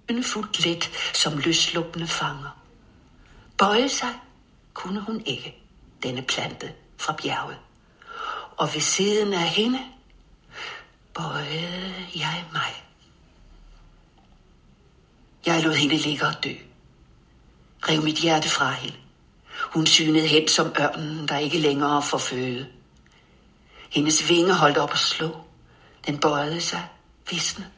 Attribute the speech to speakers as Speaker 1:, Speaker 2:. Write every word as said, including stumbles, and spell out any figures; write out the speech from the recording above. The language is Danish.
Speaker 1: ynefuldt let som løsluppende fanger. Bøje sig kunne hun ikke, denne plante fra bjerget. Og ved siden af hende bøjede jeg mig. Jeg lod hende ligge og dø. Rev mit hjerte fra hende. Hun synede hen som ørnen, der ikke længere får føde. Hendes vinger holdt op at slå. Den bøjede sig, visne.